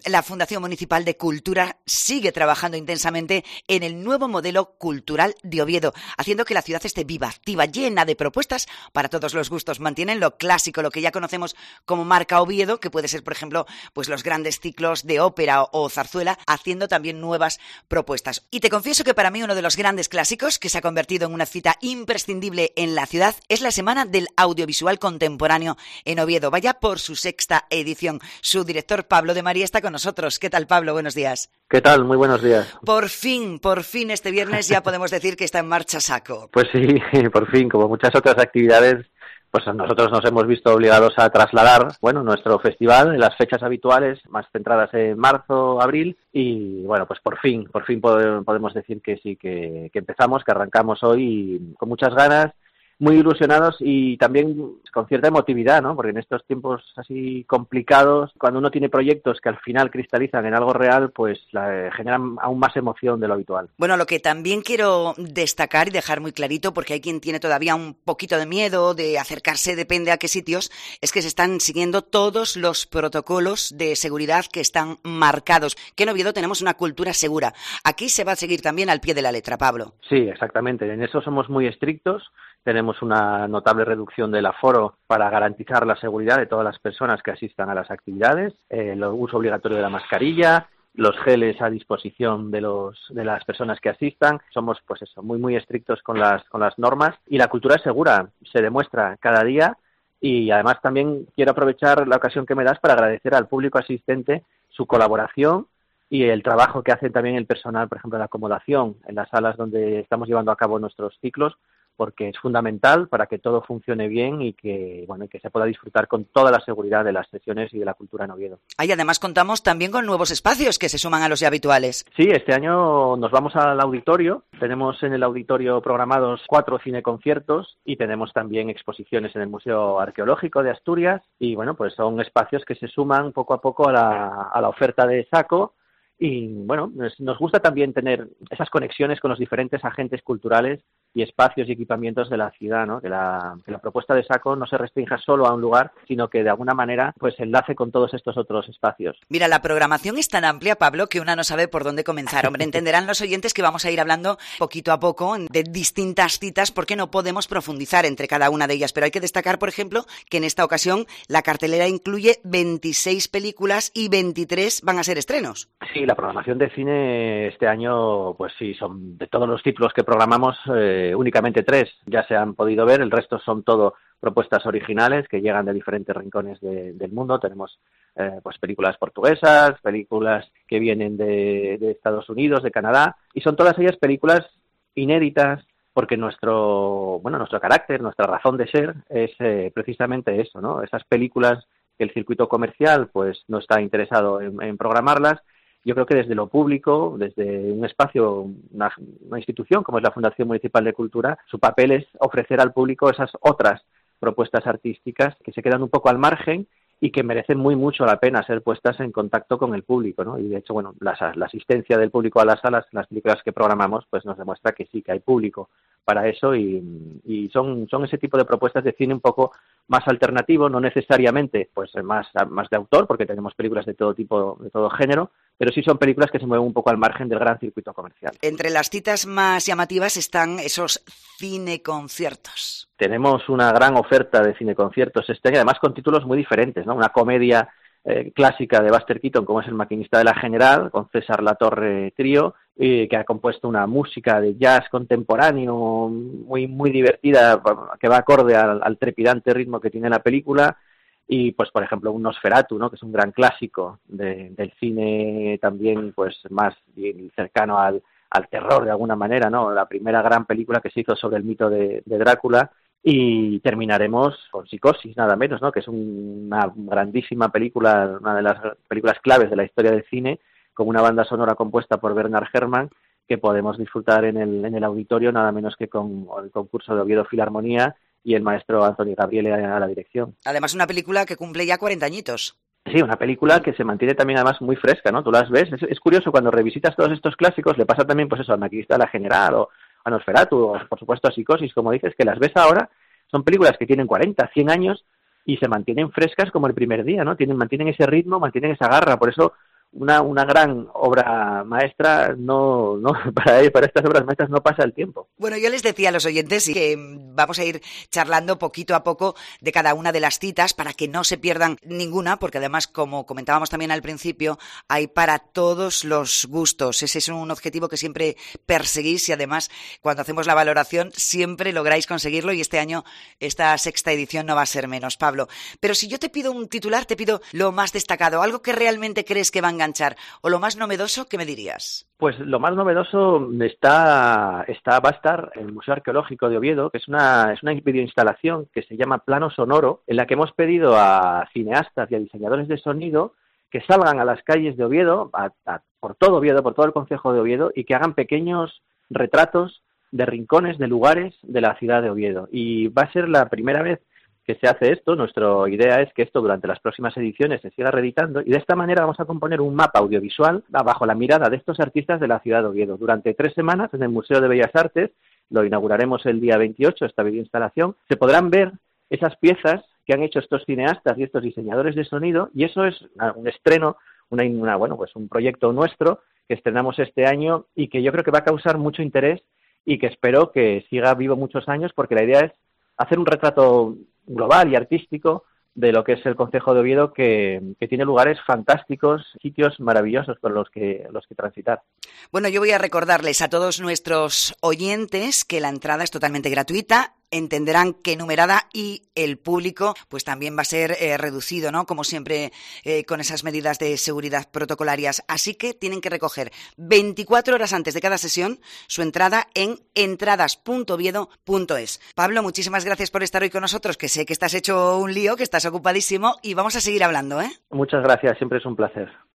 La Fundación Municipal de Cultura sigue trabajando intensamente en el nuevo modelo cultural de Oviedo, haciendo que la ciudad esté viva, activa, llena de propuestas para todos los gustos. Mantienen lo clásico, lo que ya conocemos como marca Oviedo, que puede ser, por ejemplo, pues los grandes ciclos de ópera o zarzuela, haciendo también nuevas propuestas. Y te confieso que para mí uno de los grandes clásicos que se ha convertido en una cita imprescindible en la ciudad es la Semana del Audiovisual Contemporáneo en Oviedo. Vaya por su 6ª edición. Su director, Pablo de María, está con nosotros. ¿Qué tal, Pablo? Buenos días. ¿Qué tal? Muy buenos días. Por fin, este viernes ya podemos decir que está en marcha Saco. Pues sí, por fin, como muchas otras actividades, pues nosotros nos hemos visto obligados a trasladar, bueno, nuestro festival en las fechas habituales, más centradas en marzo, abril, y bueno, pues por fin podemos decir que sí, que empezamos, que arrancamos hoy con muchas ganas, muy ilusionados y también con cierta emotividad, ¿no? Porque en estos tiempos así complicados, cuando uno tiene proyectos que al final cristalizan en algo real, pues generan aún más emoción de lo habitual. Bueno, lo que también quiero destacar y dejar muy clarito, porque hay quien tiene todavía un poquito de miedo de acercarse, depende a qué sitios, es que se están siguiendo todos los protocolos de seguridad que están marcados. Que en Oviedo tenemos una cultura segura. Aquí se va a seguir también al pie de la letra, Pablo. Sí, exactamente. En eso somos muy estrictos. Tenemos una notable reducción del aforo para garantizar la seguridad de todas las personas que asistan a las actividades, el uso obligatorio de la mascarilla, los geles a disposición de las personas que asistan. Somos, pues eso, muy estrictos con las normas y la cultura es segura, se demuestra cada día y además también quiero aprovechar la ocasión que me das para agradecer al público asistente su colaboración y el trabajo que hace también el personal, por ejemplo, de acomodación en las salas donde estamos llevando a cabo nuestros ciclos, porque es fundamental para que todo funcione bien y que se pueda disfrutar con toda la seguridad de las sesiones y de la cultura en Oviedo. Ahí además contamos también con nuevos espacios que se suman a los ya habituales. Sí, este año nos vamos al auditorio. Tenemos en el auditorio programados 4 cineconciertos y tenemos también exposiciones en el Museo Arqueológico de Asturias y bueno, pues son espacios que se suman poco a poco a la oferta de Saco. Y bueno, nos gusta también tener esas conexiones con los diferentes agentes culturales y espacios y equipamientos de la ciudad, ¿no? Que la propuesta de Saco no se restrinja solo a un lugar, sino que de alguna manera pues enlace con todos estos otros espacios. Mira, la programación es tan amplia, Pablo, que una no sabe por dónde comenzar. Hombre, entenderán los oyentes que vamos a ir hablando poquito a poco de distintas citas porque no podemos profundizar entre cada una de ellas. Pero hay que destacar, por ejemplo, que en esta ocasión la cartelera incluye 26 películas y 23 van a ser estrenos. Sí, la programación de cine este año, pues sí, son de todos los títulos que programamos, únicamente 3 ya se han podido ver, el resto son todo propuestas originales que llegan de diferentes rincones del mundo. Tenemos pues películas portuguesas, películas que vienen de Estados Unidos, de Canadá, y son todas ellas películas inéditas, porque nuestro carácter, nuestra razón de ser es precisamente eso, ¿no? Esas películas que el circuito comercial pues no está interesado en programarlas. Yo creo que desde lo público, desde un espacio, una institución como es la Fundación Municipal de Cultura, su papel es ofrecer al público esas otras propuestas artísticas que se quedan un poco al margen y que merecen mucho la pena ser puestas en contacto con el público, ¿no? Y de hecho, bueno, la asistencia del público a las salas, las películas que programamos, pues nos demuestra que sí, que hay público para eso y son ese tipo de propuestas de cine un poco más alternativo, no necesariamente pues más de autor, porque tenemos películas de todo tipo, de todo género, pero sí son películas que se mueven un poco al margen del gran circuito comercial. Entre las citas más llamativas están esos cineconciertos. Tenemos una gran oferta de cineconciertos este año, además con títulos muy diferentes, ¿no? Una comedia clásica de Buster Keaton, como es El maquinista de la General, con César Latorre Trío, que ha compuesto una música de jazz contemporáneo muy divertida, que va acorde al trepidante ritmo que tiene la película. Y pues por ejemplo un Nosferatu, ¿no? Que es un gran clásico del cine también pues más cercano al terror de alguna manera, ¿no? La primera gran película que se hizo sobre el mito de Drácula. Y terminaremos con Psicosis, nada menos, ¿no? Que es una grandísima película, una de las películas claves de la historia del cine, con una banda sonora compuesta por Bernard Herrmann, que podemos disfrutar en el auditorio nada menos que con el concurso de Oviedo Filarmonía y el maestro Antonio Gabriele a la dirección. Además, una película que cumple ya 40 añitos. Sí, una película que se mantiene también además muy fresca, ¿no? Tú las ves, es curioso cuando revisitas todos estos clásicos, le pasa también pues eso al Maquinista de la General o a Nosferatu o por supuesto a Psicosis, como dices, que las ves ahora, son películas que tienen 40, 100 años y se mantienen frescas como el primer día, ¿no? Mantienen ese ritmo, mantienen esa garra, por eso una gran obra maestra, no para estas obras maestras no pasa el tiempo. Bueno, yo les decía a los oyentes que vamos a ir charlando poquito a poco de cada una de las citas para que no se pierdan ninguna, porque además, como comentábamos también al principio, hay para todos los gustos. Ese es un objetivo que siempre perseguís y además cuando hacemos la valoración siempre lográis conseguirlo y este año esta 6ª edición no va a ser menos, Pablo. Pero si yo te pido un titular, te pido lo más destacado, algo que realmente crees que va a enganchar o lo más novedoso, ¿qué me dirías? Pues lo más novedoso va a estar en el Museo Arqueológico de Oviedo, que es una videoinstalación que se llama Plano Sonoro, en la que hemos pedido a cineastas y a diseñadores de sonido que salgan a las calles de Oviedo, por todo Oviedo, por todo el concejo de Oviedo, y que hagan pequeños retratos de rincones, de lugares de la ciudad de Oviedo. Y va a ser la primera vez que se hace esto. Nuestra idea es que esto durante las próximas ediciones se siga reeditando y de esta manera vamos a componer un mapa audiovisual bajo la mirada de estos artistas de la ciudad de Oviedo. Durante 3 semanas en el Museo de Bellas Artes, lo inauguraremos el día 28, esta videoinstalación, se podrán ver esas piezas que han hecho estos cineastas y estos diseñadores de sonido, y eso es un estreno, un proyecto nuestro que estrenamos este año y que yo creo que va a causar mucho interés y que espero que siga vivo muchos años, porque la idea es hacer un retrato global y artístico de lo que es el concejo de Oviedo, que tiene lugares fantásticos, sitios maravillosos por los que transitar. Bueno, yo voy a recordarles a todos nuestros oyentes que la entrada es totalmente gratuita. Entenderán que numerada y el público pues también va a ser reducido, ¿no? Como siempre, con esas medidas de seguridad protocolarias. Así que tienen que recoger 24 horas antes de cada sesión su entrada en entradas.oviedo.es. Pablo, muchísimas gracias por estar hoy con nosotros, que sé que estás hecho un lío, que estás ocupadísimo y vamos a seguir hablando, ¿eh? Muchas gracias, siempre es un placer.